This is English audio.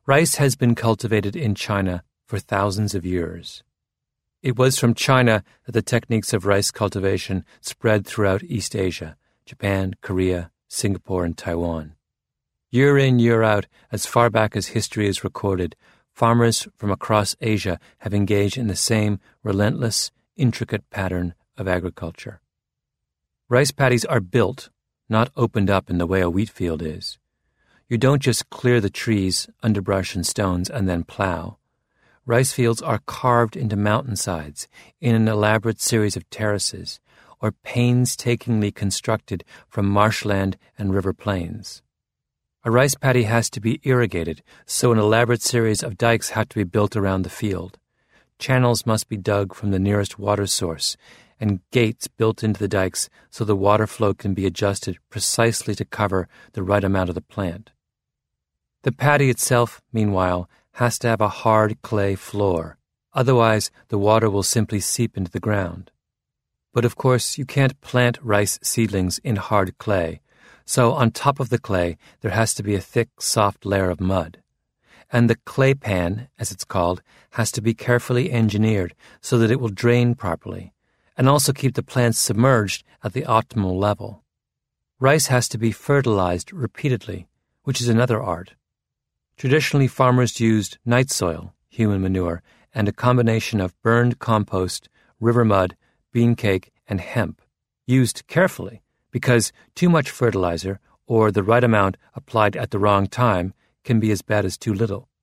Rice has been cultivated in China for thousands of years. It was from China that the techniques of rice cultivation spread throughout East Asia, Japan, Korea, Singapore, and Taiwan. Year in, year out, as far back as history is recorded, farmers from across Asia have engaged in the same relentless, intricate pattern of agriculture. Rice paddies are built, not opened up in the way a wheat field is. You don't just clear the trees, underbrush, and stones and then plow. Rice fields are carved into mountainsides in an elaborate series of terraces, or painstakingly constructed from marshland and river plains. A rice paddy has to be irrigated, so an elaborate series of dikes have to be built around the field. Channels must be dug from the nearest water source, and gates built into the dikes so the water flow can be adjusted precisely to cover the right amount of the plant. The paddy itself, meanwhile, has to have a hard clay floor, otherwise the water will simply seep into the ground. But of course, you can't plant rice seedlings in hard clay, so on top of the clay there has to be a thick, soft layer of mud. And the clay pan, as it's called, has to be carefully engineered so that it will drain properly, and also keep the plants submerged at the optimal level. Rice has to be fertilized repeatedly, which is another art. Traditionally, farmers used night soil, human manure, and a combination of burned compost, river mud, bean cake, and hemp, used carefully, because too much fertilizer, or the right amount applied at the wrong time, can be as bad as too little.